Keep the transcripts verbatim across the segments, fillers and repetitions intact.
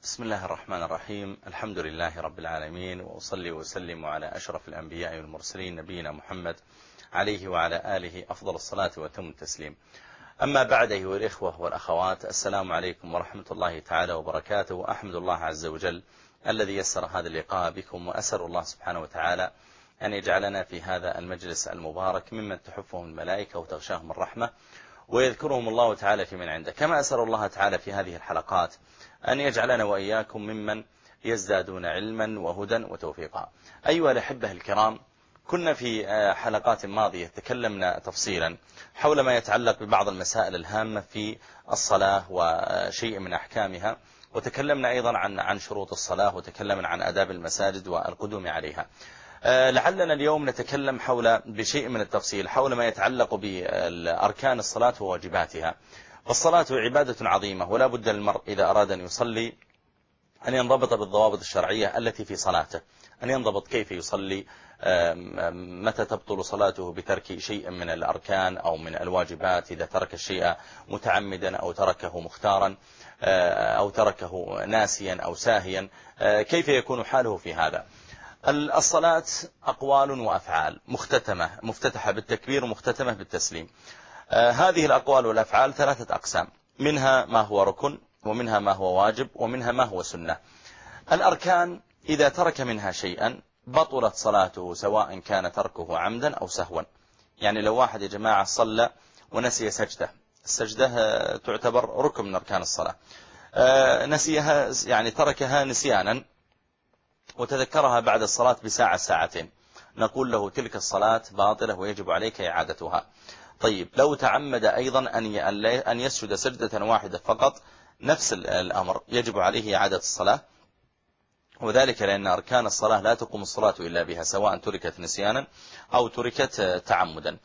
بسم الله الرحمن الرحيم. الحمد لله رب العالمين، وأصلي وسلم على أشرف الأنبياء والمرسلين نبينا محمد عليه وعلى آله أفضل الصلاة وتم التسليم. أما بعد أيها الإخوة والأخوات، السلام عليكم ورحمة الله تعالى وبركاته. وأحمد الله عز وجل الذي يسر هذا اللقاء بكم، وأسأل الله سبحانه وتعالى أن يجعلنا في هذا المجلس المبارك ممن تحفهم الملائكة وتغشاهم الرحمة ويذكرهم الله تعالى في من عنده. كما أسأل الله تعالى في هذه الحلقات أن يجعلنا وإياكم ممن يزدادون علما وهدى وتوفيقا. أيها الأحبة الكرام، كنا في حلقات ماضية تكلمنا تفصيلا حول ما يتعلق ببعض المسائل الهامة في الصلاة وشيء من أحكامها، وتكلمنا أيضا عن عن شروط الصلاة، وتكلمنا عن آداب المساجد والقدوم عليها. لعلنا اليوم نتكلم حول بشيء من التفصيل حول ما يتعلق بأركان الصلاة وواجباتها. والصلاة عبادة عظيمة، ولا بد المرء إذا أراد أن يصلي أن ينضبط بالضوابط الشرعية التي في صلاته، أن ينضبط كيف يصلي، متى تبطل صلاته بترك شيء من الأركان أو من الواجبات، إذا ترك الشيء متعمدا أو تركه مختارا أو تركه ناسيا أو ساهيا، كيف يكون حاله في هذا. الصلاة أقوال وأفعال مختتمة مفتتحة بالتكبير ومختتمة بالتسليم. هذه الأقوال والأفعال ثلاثة أقسام، منها ما هو ركن، ومنها ما هو واجب، ومنها ما هو سنة. الأركان إذا ترك منها شيئا بطلت صلاته، سواء كان تركه عمدا أو سهوا. يعني لو واحد يا جماعة صلى ونسي سجدة، السجدة تعتبر ركن من أركان الصلاة، نسيها يعني تركها نسيانا وتذكرها بعد الصلاة بساعة ساعتين، نقول له تلك الصلاة باطلة ويجب عليك إعادتها. طيب لو تعمد أيضا أن يسجد سجدة واحدة فقط، نفس الأمر، يجب عليه إعادة الصلاة، وذلك لأن أركان الصلاة لا تقوم الصلاة إلا بها، سواء تركت نسيانا أو تركت تعمدا.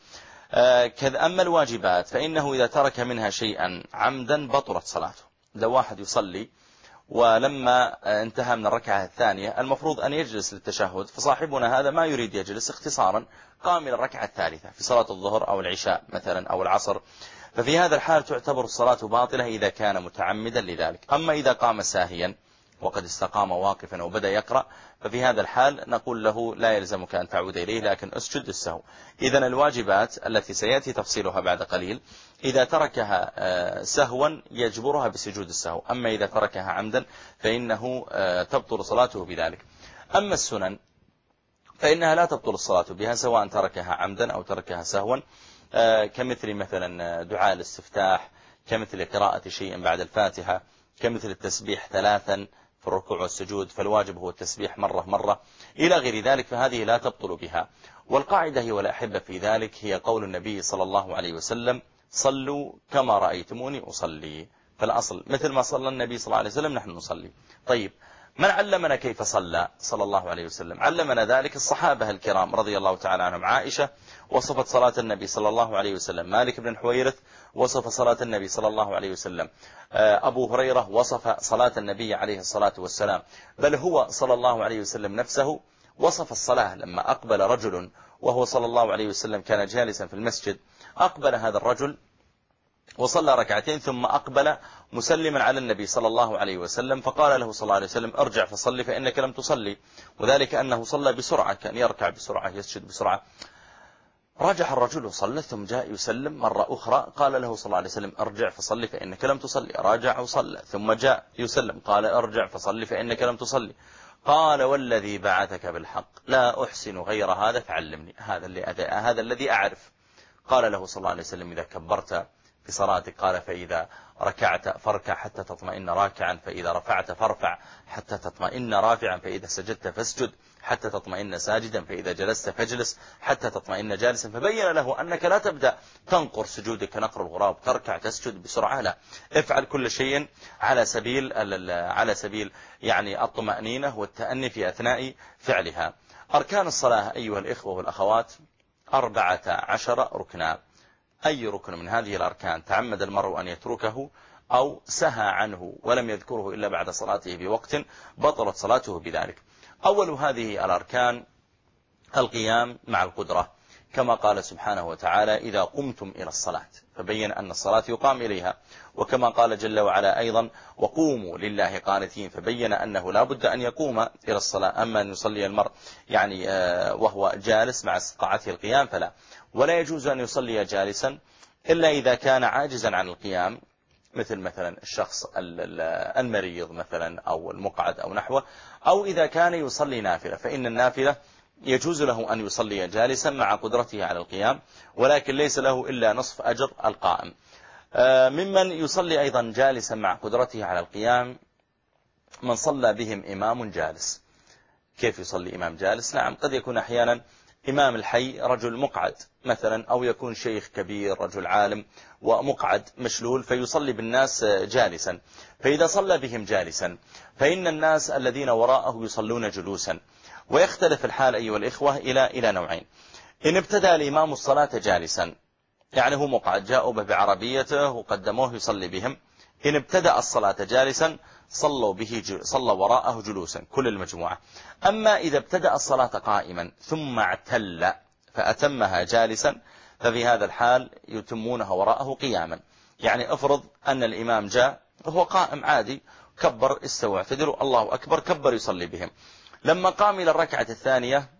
أما الواجبات فإنه إذا ترك منها شيئا عمدا بطلت صلاته. لو واحد يصلي ولما انتهى من الركعة الثانية المفروض أن يجلس للتشهد، فصاحبنا هذا ما يريد يجلس، اختصارا قام إلى الركعة الثالثة في صلاة الظهر أو العشاء مثلا أو العصر، ففي هذا الحال تعتبر الصلاة باطلة إذا كان متعمدا لذلك. أما إذا قام ساهيا وقد استقام واقفا وبدأ يقرأ، ففي هذا الحال نقول له لا يلزمك أن تعود إليه، لكن اسجد السهو. إذن الواجبات التي سيأتي تفصيلها بعد قليل إذا تركها سهوا يجبرها بسجود السهو، أما إذا تركها عمدا فإنه تبطل صلاته بذلك. أما السنن فإنها لا تبطل الصلاة بها، سواء تركها عمدا أو تركها سهوا، كمثل مثلا دعاء الاستفتاح، كمثل قراءة شيء بعد الفاتحة، كمثل التسبيح ثلاثا في الركوع والسجود، فالواجب هو التسبيح مرة مرة إلى غير ذلك، فهذه لا تبطل بها. والقاعدة هي والأحبة في ذلك هي قول النبي صلى الله عليه وسلم: صلوا كما رأيتموني أصلي. فالأصل مثل ما صلى النبي صلى الله عليه وسلم نحن نصلي. طيب من علمنا كيف صلى صلى الله عليه وسلم؟ علمنا ذلك الصحابة الكرام رضي الله تعالى عنهم. عائشة وصفت صلاة النبي صلى الله عليه وسلم، مالك بن حويرث وصف صلاة النبي صلى الله عليه وسلم، أبو هريرة وصف صلاة النبي عليه الصلاة والسلام، بل هو صلى الله عليه وسلم نفسه وصف الصلاة لما أقبل رجل وهو صلى الله عليه وسلم كان جالسا في المسجد، أقبل هذا الرجل وصلى ركعتين ثم أقبل مسلما على النبي صلى الله عليه وسلم، فقال له صلى الله عليه وسلم: ارجع فصلي فإنك لم تصلي. وذلك أنه صلى بسرعة، كان يركع بسرعة يسجد بسرعة. رجع الرجل وصلى ثم جاء يسلم مرة أخرى، قال له صلى الله عليه وسلم: ارجع فصلي فإنك لم تصلي. راجع وصلى ثم جاء يسلم، قال: ارجع فصلي فإنك لم تصلي. قال: والذي بعثك بالحق لا أحسن غير هذا فعلمني، هذا اللي هذا الذي أعرف. قال له صلى الله عليه وسلم: إذا كبرت في صلاتك، قال: فإذا ركعت فاركع حتى تطمئن راكعا، فإذا رفعت فارفع حتى تطمئن رافعا، فإذا سجدت فاسجد حتى تطمئن ساجدا، فإذا جلست فاجلس حتى تطمئن جالسا. فبين له أنك لا تبدأ تنقر سجودك كنقر الغراب، تركع تسجد بسرعة، لا، افعل كل شيء على سبيل على سبيل يعني الطمأنينة والتأني في أثناء فعلها. أركان الصلاة أيها الإخوة والأخوات أربعة عشر ركنا. أي ركن من هذه الأركان تعمد المرء أن يتركه أو سهى عنه ولم يذكره إلا بعد صلاته بوقت بطلت صلاته بذلك. أول هذه الأركان القيام مع القدرة، كما قال سبحانه وتعالى إذا قمتم إلى الصلاة، فبين أن الصلاة يقام إليها. وكما قال جل وعلا أيضا وقوموا لله قانتين، فبين أنه لا بد أن يقوم إلى الصلاة. أما أن يصلي المرء يعني وهو جالس مع استطاعته القيام فلا. ولا يجوز أن يصلي جالسا إلا إذا كان عاجزا عن القيام، مثل مثلا الشخص المريض مثلا أو المقعد أو نحوه، أو إذا كان يصلي نافلة، فإن النافلة يجوز له أن يصلي جالسا مع قدرته على القيام، ولكن ليس له إلا نصف أجر القائم. ممن يصلي أيضا جالسا مع قدرته على القيام من صلى بهم إمام جالس. كيف يصلي إمام جالس؟ نعم، قد يكون أحيانا إمام الحي رجل مقعد مثلا، أو يكون شيخ كبير رجل عالم ومقعد مشلول فيصلي بالناس جالسا. فإذا صلى بهم جالسا فإن الناس الذين وراءه يصلون جلوسا. ويختلف الحال أيها الإخوة إلى إلى نوعين. إن ابتدأ الإمام الصلاة جالسا، يعني هو مقعد، جاءوا به بعربيته وقدموه يصلي بهم، إن ابتدأ الصلاة جالسا صلوا به جل... صلى وراءه جلوسا كل المجموعة. أما إذا ابتدأ الصلاة قائما ثم اعتل فأتمها جالسا، ففي هذا الحال يتمونها وراءه قياما. يعني افرض أن الإمام جاء وهو قائم عادي، كبر استوى اعتدلوا الله أكبر، كبر يصلي بهم. لما قام إلى الركعة الثانية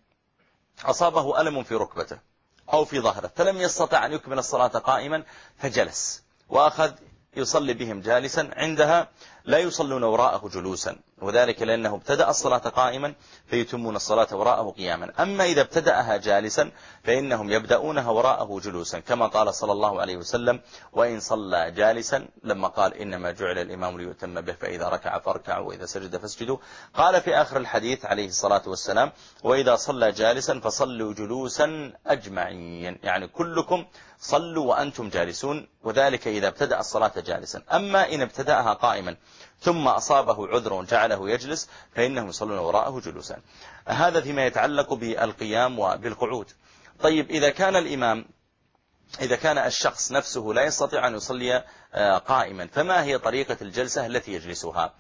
أصابه ألم في ركبته أو في ظهره، فلم يستطع أن يكمل الصلاة قائما فجلس وأخذ يصلي بهم جالسا. عندها لا يصلون وراءه جلوسا، وذلك لأنه ابتدأ الصلاة قائما فيتمون الصلاة وراءه قياما. أما إذا ابتدأها جالسا فإنهم يبدأونها وراءه جلوسا، كما قال صلى الله عليه وسلم وإن صلى جالسا، لما قال إنما جعل الإمام ليتم به فإذا ركع فاركعوا وإذا سجد فاسجدوا. قال في آخر الحديث عليه الصلاة والسلام وإذا صلى جالسا فصلوا جلوسا أجمعين، يعني كلكم صلوا وأنتم جالسون، وذلك إذا ابتدأ الصلاة جالسا. أما إن ابتدأها قائما ثم أصابه عذر جعله يجلس فإنهم يصلون وراءه جلوسا. هذا فيما يتعلق بالقيام وبالقعود. طيب إذا كان الإمام إذا كان الشخص نفسه لا يستطيع أن يصلي قائما، فما هي طريقة الجلسة التي يجلسها؟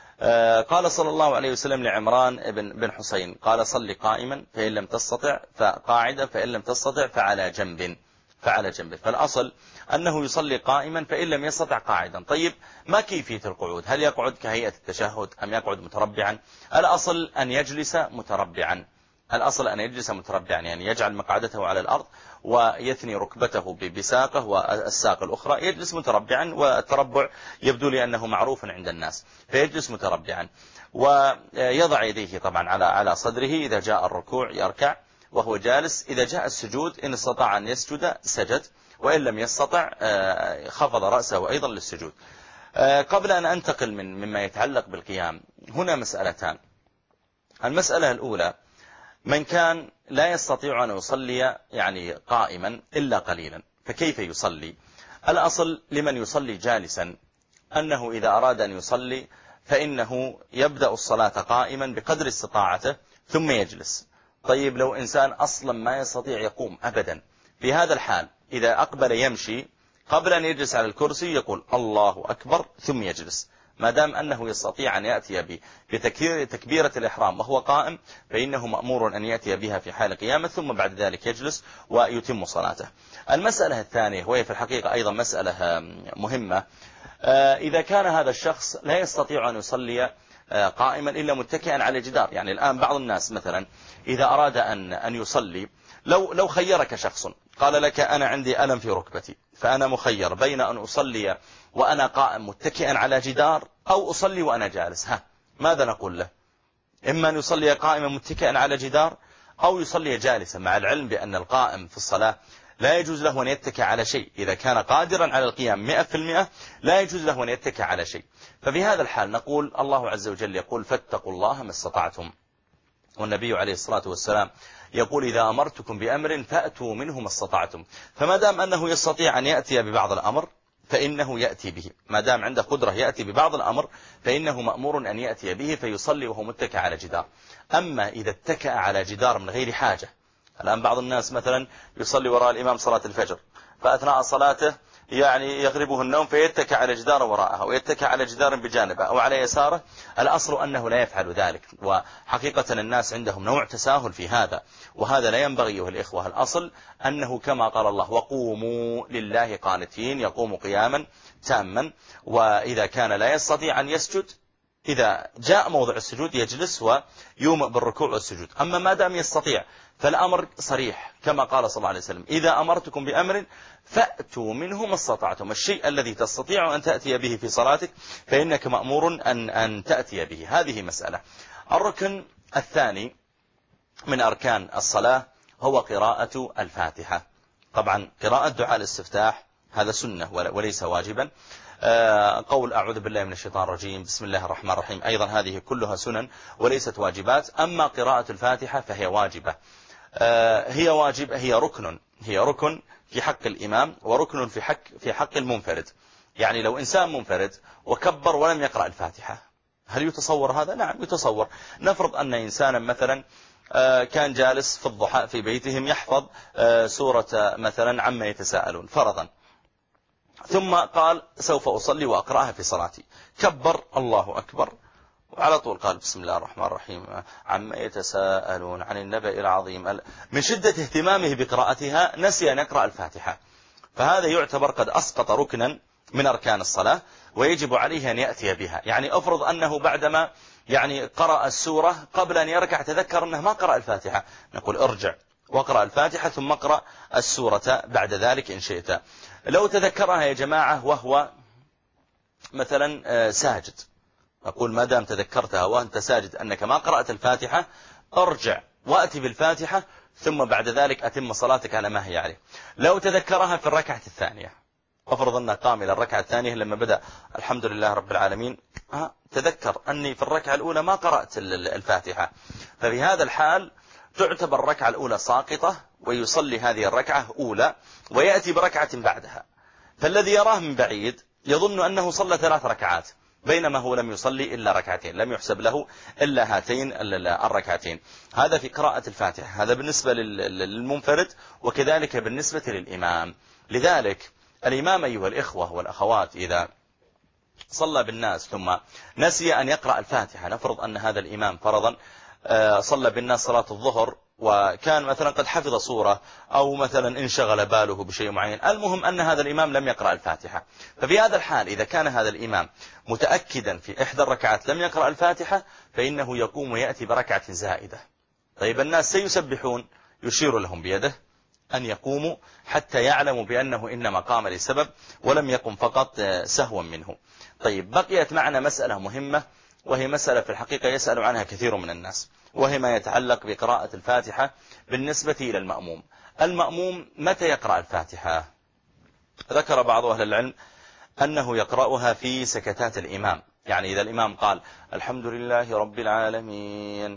قال صلى الله عليه وسلم لعمران بن حسين قال صل قائما فإن لم تستطع فقاعدا فإن لم تستطع فعلى جنب فعلى جنبه. فالأصل أنه يصلي قائما فإن لم يستطع قاعدا. طيب ما كيفية القعود؟ هل يقعد كهيئة التشهد أم يقعد متربعا؟ الأصل أن يجلس متربعا، الأصل أن يجلس متربعا، يعني يجعل مقعدته على الأرض ويثني ركبته بساقه والساق الأخرى، يجلس متربعا، والتربع يبدو لي أنه معروف عند الناس، فيجلس متربعا ويضع يديه طبعا على على صدره. إذا جاء الركوع يركع وهو جالس، إذا جاء السجود إن استطاع أن يسجد سجد، وإن لم يستطع خفض رأسه أيضا للسجود. قبل أن أنتقل من مما يتعلق بالقيام، هنا مسألتان. المسألة الأولى من كان لا يستطيع أن يصلي يعني قائما إلا قليلا، فكيف يصلي؟ الأصل لمن يصلي جالسا أنه إذا أراد أن يصلي فإنه يبدأ الصلاة قائما بقدر استطاعته ثم يجلس. طيب لو إنسان أصلا ما يستطيع يقوم أبدا، في هذا الحال إذا أقبل يمشي قبل أن يجلس على الكرسي يقول الله أكبر ثم يجلس، ما دام أنه يستطيع أن يأتي بتكبيرة الإحرام وهو قائم فإنه مأمور أن يأتي بها في حال قيامه، ثم بعد ذلك يجلس ويتم صلاته. المسألة الثانية وهي في الحقيقة أيضا مسألة مهمة، إذا كان هذا الشخص لا يستطيع أن يصلي قائما إلا متكئا على جدار. يعني الآن بعض الناس مثلا إذا أراد أن أن يصلي، لو لو خيرك شخص قال لك أنا عندي ألم في ركبتي، فأنا مخير بين أن أصلي وأنا قائم متكئا على جدار أو أصلي وأنا جالس، ها ماذا نقول له؟ إما أن يصلي قائما متكئا على جدار أو يصلي جالسا، مع العلم بأن القائم في الصلاة لا يجوز له أن يتكئ على شيء. إذا كان قادرا على القيام مئة في المئة لا يجوز له أن يتكئ على شيء. ففي هذا الحال نقول الله عز وجل يقول فاتقوا الله ما استطعتم، والنبي عليه الصلاة والسلام يقول إذا أمرتكم بأمر فأتوا منه ما استطعتم. فما دام أنه يستطيع أن يأتي ببعض الأمر فإنه يأتي به، ما دام عنده قدرة يأتي ببعض الأمر فإنه مأمور أن يأتي به فيصلي وهو متكئ على جدار. أما إذا اتكأ على جدار من غير حاجة، الآن بعض الناس مثلا يصلي وراء الإمام صلاة الفجر، فأثناء صلاته يعني يغلبه النوم فيتكى على جدار وراءه ويتكى على جدار بجانبه أو على يساره، الأصل أنه لا يفعل ذلك. وحقيقة الناس عندهم نوع تساهل في هذا، وهذا لا ينبغي أيها الإخوة. الأصل أنه كما قال الله وقوموا لله قانتين، يقوم قياما تاما، وإذا كان لا يستطيع أن يسجد إذا جاء موضع السجود يجلس ويومئ بالركوع والسجود. أما ما دام يستطيع فالأمر صريح كما قال صلى الله عليه وسلم إذا أمرتكم بأمر فأتوا منه ما استطعتم. الشيء الذي تستطيع أن تأتي به في صلاتك فإنك مأمور أن, أن تأتي به. هذه مسألة. الركن الثاني من أركان الصلاة هو قراءة الفاتحة. طبعا قراءة دعاء الاستفتاح هذا سنة وليس واجبا. قول أعوذ بالله من الشيطان الرجيم بسم الله الرحمن الرحيم أيضا هذه كلها سنن وليست واجبات. أما قراءة الفاتحة فهي واجبة. هي واجبة، هي ركن هي ركن في حق الإمام وركن في حق في حق المنفرد. يعني لو إنسان منفرد وكبر ولم يقرأ الفاتحة هل يتصور هذا؟ نعم يتصور. نفرض أن إنسانا مثلا كان جالس في الضحى في بيتهم يحفظ سورة مثلا عما يتساءلون فرضا، ثم قال سوف أصلي وأقرأها في صلاتي، كبر الله أكبر وعلى طول قال بسم الله الرحمن الرحيم عما يتساءلون عن النبأ العظيم، من شدة اهتمامه بقراءتها نسي أن يقرأ الفاتحة، فهذا يعتبر قد أسقط ركنا من أركان الصلاة ويجب عليه أن يأتي بها. يعني أفرض أنه بعدما يعني قرأ السورة قبل أن يركع تذكر أنه ما قرأ الفاتحة، نقول ارجع واقرأ الفاتحة ثم اقرأ السورة بعد ذلك إن شئت. لو تذكرها يا جماعة وهو مثلا ساجد، أقول ما دام تذكرتها وأنت ساجد أنك ما قرأت الفاتحة ارجع وأتي بالفاتحة ثم بعد ذلك أتم صلاتك على ما هي عليه. لو تذكرها في الركعة الثانية، أفرض أنه قام إلى الركعة الثانية لما بدأ الحمد لله رب العالمين ها تذكر أني في الركعة الأولى ما قرأت الفاتحة، ففي هذا الحال تعتبر الركعة الأولى ساقطة ويصلي هذه الركعة أولى ويأتي بركعة بعدها. فالذي يراه من بعيد يظن أنه صلى ثلاث ركعات بينما هو لم يصلي إلا ركعتين، لم يحسب له إلا هاتين الركعتين. هذا في قراءة الفاتحة، هذا بالنسبة للمنفرد وكذلك بالنسبة للإمام. لذلك الإمام أيها الإخوة والأخوات إذا صلى بالناس ثم نسي أن يقرأ الفاتحة، نفرض أن هذا الإمام فرضا صلى بالناس صلاة الظهر وكان مثلا قد حفظ صورة أو مثلا انشغل باله بشيء معين، المهم أن هذا الإمام لم يقرأ الفاتحة. ففي هذا الحال إذا كان هذا الإمام متأكدا في إحدى الركعات لم يقرأ الفاتحة فإنه يقوم ويأتي بركعة زائدة. طيب الناس سيسبحون، يشير لهم بيده أن يقوموا حتى يعلموا بأنه إنما قام لسبب ولم يقم فقط سهوا منه. طيب بقيت معنا مسألة مهمة وهي مسألة في الحقيقة يسأل عنها كثير من الناس، وهي ما يتعلق بقراءة الفاتحة بالنسبة إلى المأموم. المأموم متى يقرأ الفاتحة؟ ذكر بعض أهل العلم أنه يقرأها في سكتات الإمام، يعني إذا الإمام قال الحمد لله رب العالمين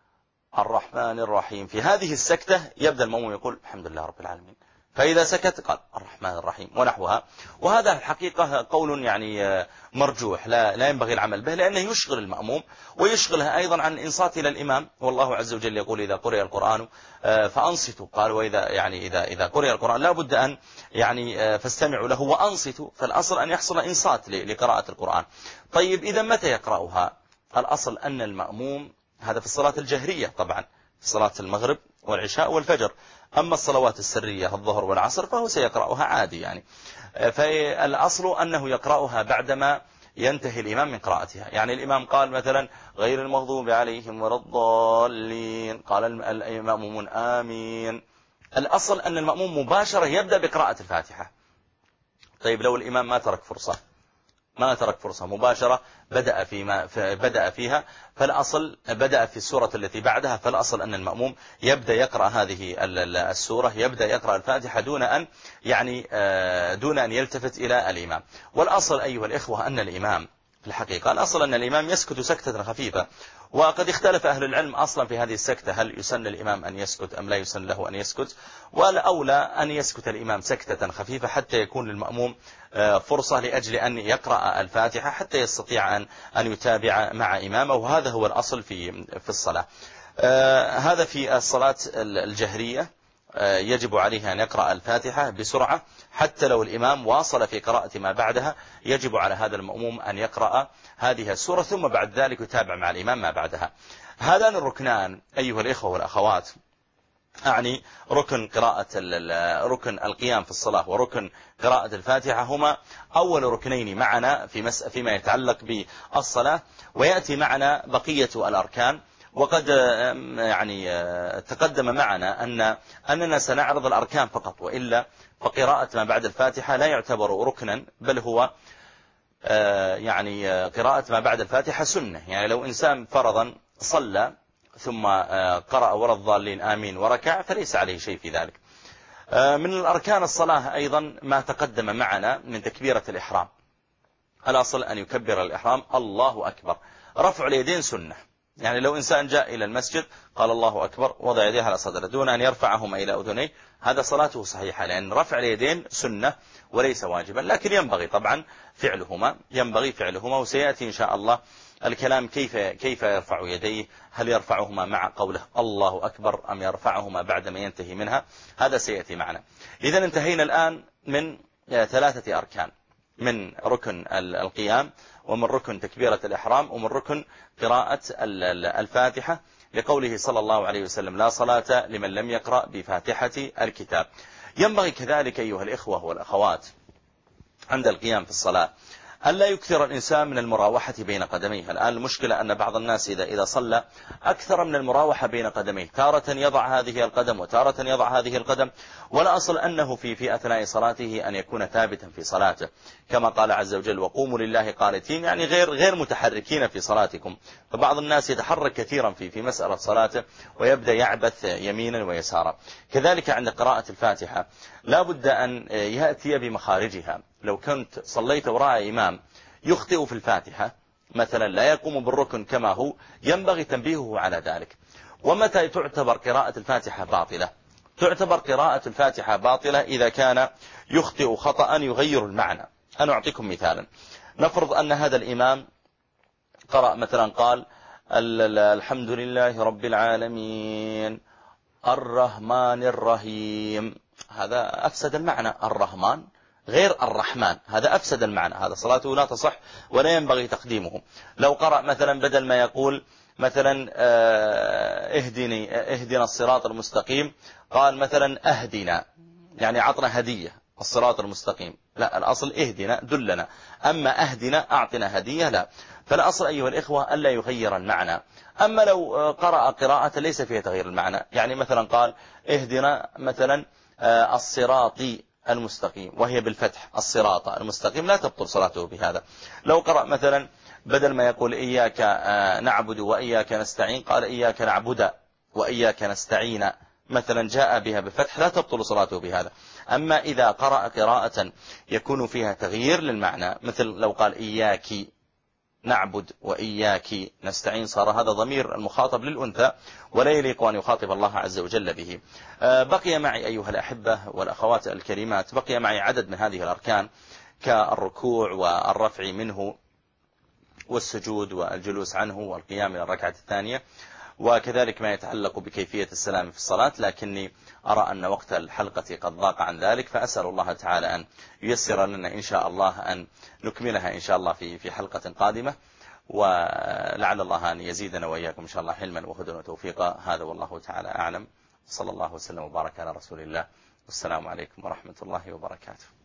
الرحمن الرحيم، في هذه السكتة يبدأ المأموم يقول الحمد لله رب العالمين، فإذا سكت قال الرحمن الرحيم ونحوها. وهذا الحقيقة قول يعني مرجوح لا لا ينبغي العمل به، لأنه يشغل المأموم ويشغلها أيضا عن إنصات إلى الإمام. والله عز وجل يقول إذا قرئ القرآن فأنصتوا، قال وإذا يعني إذا إذا قرئ القرآن لا بد أن يعني فاستمعوا له وأنصتوا، فالأصل أن يحصل إنصات لقراءة القرآن. طيب إذا متى يقرأها؟ الأصل أن المأموم هذا في الصلاة الجهرية طبعا، في صلاة المغرب والعشاء والفجر. أما الصلوات السرية الظهر والعصر فهو سيقرأها عادي يعني. فالأصل أنه يقرأها بعدما ينتهي الإمام من قراءتها. يعني الإمام قال مثلا غير المغضوب عليهم ولا الضالين، قال المأمومون آمين. الأصل أن المأموم مباشرة يبدأ بقراءة الفاتحة. طيب لو الإمام ما ترك فرصة ما ترك فرصة مباشرة بدأ فيما بدأ فيها، فالأصل بدأ في السورة التي بعدها، فالأصل أن المأموم يبدأ يقرأ هذه السورة، يبدأ يقرأ الفاتحة دون أن يعني دون أن يلتفت إلى الإمام. والأصل أيها الإخوة أن الإمام في الحقيقة الأصل أن الإمام يسكت سكتة خفيفة، وقد اختلف أهل العلم أصلا في هذه السكتة هل يسن الإمام أن يسكت أم لا يسن له أن يسكت، والأولى أن يسكت الإمام سكتة خفيفة حتى يكون للمأموم فرصة لأجل أن يقرأ الفاتحة حتى يستطيع أن أن يتابع مع إمامه، وهذا هو الأصل في في الصلاة. هذا في الصلاة الجهرية. يجب عليه أن يقرأ الفاتحة بسرعة، حتى لو الإمام واصل في قراءة ما بعدها يجب على هذا المأموم أن يقرأ هذه السورة ثم بعد ذلك يتابع مع الإمام ما بعدها. هذان الركنان أيها الإخوة والأخوات، أعني ركن قراءة ركن القيام في الصلاة وركن قراءة الفاتحة، هما أول ركنين معنا في فيما يتعلق بالصلاة، ويأتي معنا بقية الأركان. وقد يعني تقدم معنا أن أننا سنعرض الأركان فقط، وإلا فقراءة ما بعد الفاتحة لا يعتبر ركنا، بل هو يعني قراءة ما بعد الفاتحة سنة. يعني لو إنسان فرضا صلى ثم قرأ ولا الضالين آمين وركع فليس عليه شيء في ذلك. من الأركان الصلاة أيضا ما تقدم معنا من تكبيرة الإحرام. الأصل أن يكبر الإحرام الله أكبر. رفع اليدين سنة، يعني لو إنسان جاء إلى المسجد قال الله أكبر وضع يديه على صدره دون أن يرفعهما إلى أذنيه، هذا صلاته صحيحة، لأن رفع اليدين سنة وليس واجبا، لكن ينبغي طبعا فعلهما ينبغي فعلهما وسيأتي إن شاء الله الكلام كيف كيف يرفع يديه، هل يرفعهما مع قوله الله أكبر أم يرفعهما بعدما ينتهي منها، هذا سيأتي معنا. إذن انتهينا الآن من ثلاثة أركان، من ركن القيام، ومن ركن تكبيرة الإحرام، ومن ركن قراءة الفاتحة، لقوله صلى الله عليه وسلم لا صلاة لمن لم يقرأ بفاتحة الكتاب. ينبغي كذلك أيها الإخوة والأخوات عند القيام في الصلاة ألا يكثر الإنسان من المراوحة بين قدميه. الآن المشكلة أن بعض الناس إذا إذا صلى أكثر من المراوحة بين قدميه، تارة يضع هذه القدم وتارة يضع هذه القدم، ولا أصل أنه في في أثناء صلاته أن يكون ثابتا في صلاته، كما قال عز وجل وقوموا لله قانتين، يعني غير غير متحركين في صلاتكم. فبعض الناس يتحرك كثيرا في في مسألة صلاته ويبدأ يعبث يمينا ويسارا. كذلك عند قراءة الفاتحة لا بد أن يأتي بمخارجها. لو كنت صليت وراء إمام يخطئ في الفاتحة مثلا لا يقوم بالركن كما هو، ينبغي تنبيهه على ذلك. ومتى تعتبر قراءة الفاتحة باطلة؟ تعتبر قراءة الفاتحة باطلة إذا كان يخطئ خطأ يغير المعنى. أنا أعطيكم مثالا. نفرض أن هذا الإمام قرأ مثلا قال الحمد لله رب العالمين الرحمن الرحيم، هذا أفسد المعنى، الرحمن غير الرحمن، هذا أفسد المعنى، هذا صلاته لا تصح ولا ينبغي تقديمه. لو قرأ مثلا بدل ما يقول مثلا اهدني اهدنا الصراط المستقيم قال مثلا اهدنا، يعني عطنا هدية الصراط المستقيم، لا، الأصل اهدنا دلنا، أما اهدنا أعطنا هدية لا. فالأصل أيها الإخوة ألا يغير المعنى. أما لو قرأ قراءة ليس فيها تغيير المعنى، يعني مثلا قال اهدنا مثلا الصراط المستقيم وهي بالفتح الصراط المستقيم، لا تبطل صلاته بهذا. لو قرأ مثلا بدل ما يقول إياك نعبد وإياك نستعين قال إياك نعبد وإياك نستعين مثلا، جاء بها بالفتح، لا تبطل صلاته بهذا. أما إذا قرأ قراءة يكون فيها تغيير للمعنى، مثل لو قال إياك نعبد وإياك نستعين، صار هذا ضمير المخاطب للأنثى ولا يليق أن يخاطب الله عز وجل به. بقي معي أيها الأحبة والأخوات الكريمات، بقي معي عدد من هذه الأركان كالركوع والرفع منه والسجود والجلوس عنه والقيام إلى الركعة الثانية، وكذلك ما يتعلق بكيفية السلام في الصلاة، لكني أرى أن وقت الحلقة قد ضاق عن ذلك، فأسأل الله تعالى أن ييسر لنا إن شاء الله أن نكملها إن شاء الله في في حلقة قادمة، ولعل الله أن يزيدنا وإياكم إن شاء الله حلما وهدى وتوفيقا. هذا والله تعالى أعلم، صلى الله وسلم وبارك على رسول الله، والسلام عليكم ورحمة الله وبركاته.